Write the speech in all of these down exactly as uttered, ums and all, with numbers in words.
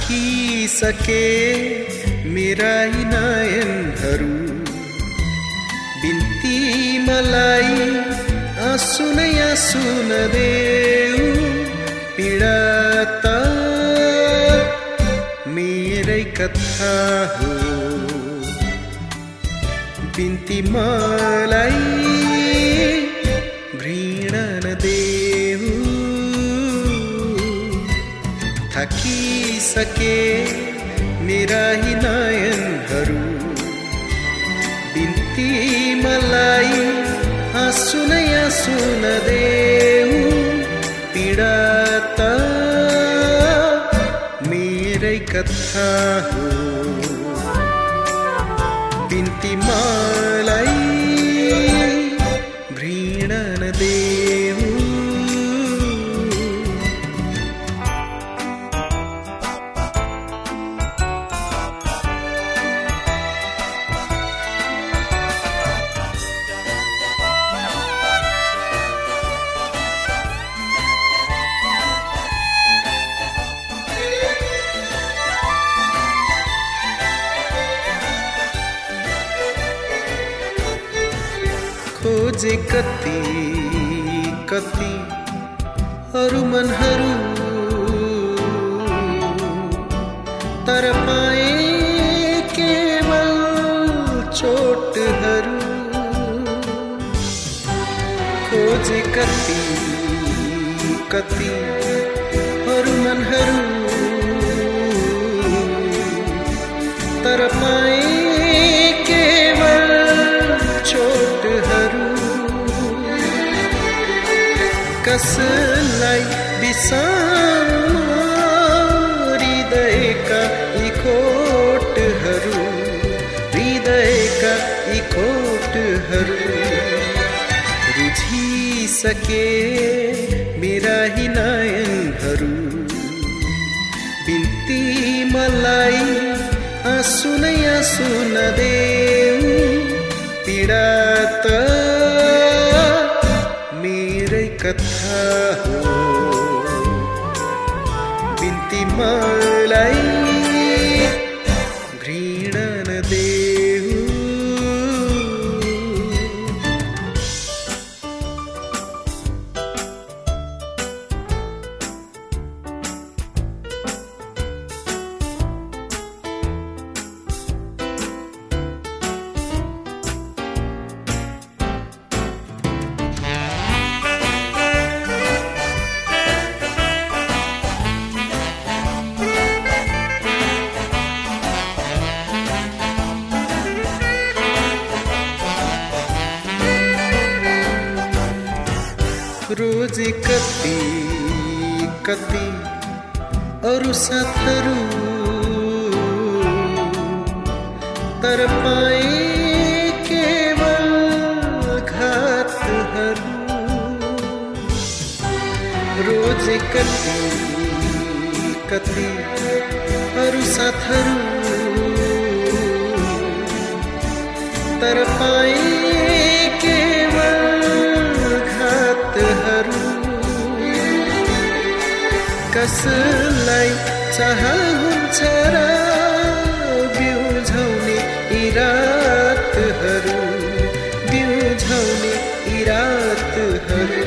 थाकिसके मेरा यी नयनहरू, बिन्ती मलाई आँसु नै आँसु नदेऊ। पीडा त मेरै कथा हो, बिन्ती मलाई घृणा नदेऊ। थाकिसके मेरा यी नयनहरू, बिन्ती मलाई आँसु नै आँसु नदेऊ। पीडा त मेरै कथा हो, बिन्ती मलाई घृणा नदेऊ। खोजे कति कति अरू मनहरू, तर पाए केवल चोटहरू। खोजे कति कति अरू मनहरू, तर पाए केवल चोटहरू। कसलाई बिसाउनु हृदयका यी खोटहरू, हृदयका यी खोटहरू। रुझिसके मेरा यी नयनहरू, बिन्ती मलाई आँसु नै आँसु नदेऊ। पीडा त मेरै कथा हो, बिन्ती मलाई घृणा नदेऊ। रोजे कति कति अरू साथहरू, तर पाए केवल घातहरू। रोजे कति कति अरू साथहरू, तर पाए केवल घातहरू। कसलाई चाह हुन्छ र बिउझाउने यी रातहरू, बिउझाउने यी रातहरू।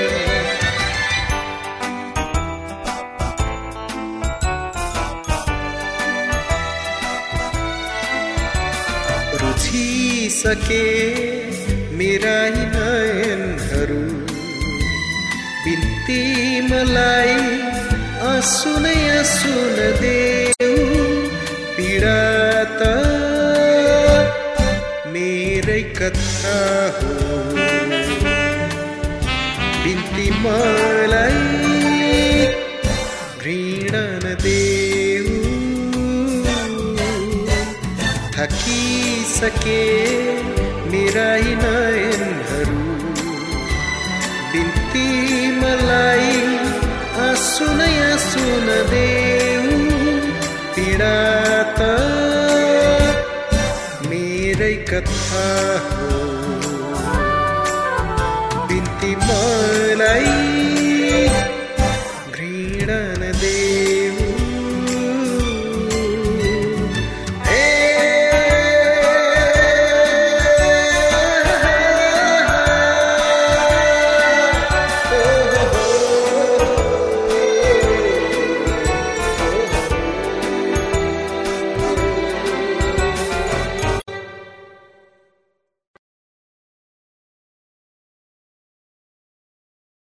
रुझिसके मेरा यी नयनहरू, बिन्ती मलाई आँसु नै आँसु नदेऊ। पीडा त मेरै कथा हो, बिन्ती मलाई घृणा नदेऊ। थाकिसके मेरा यी नयनहरू, बिन्ती मलाई आँसु नै आँसु नदेऊ। पीडा त मेरै कथा हो, बिन्ती मलाई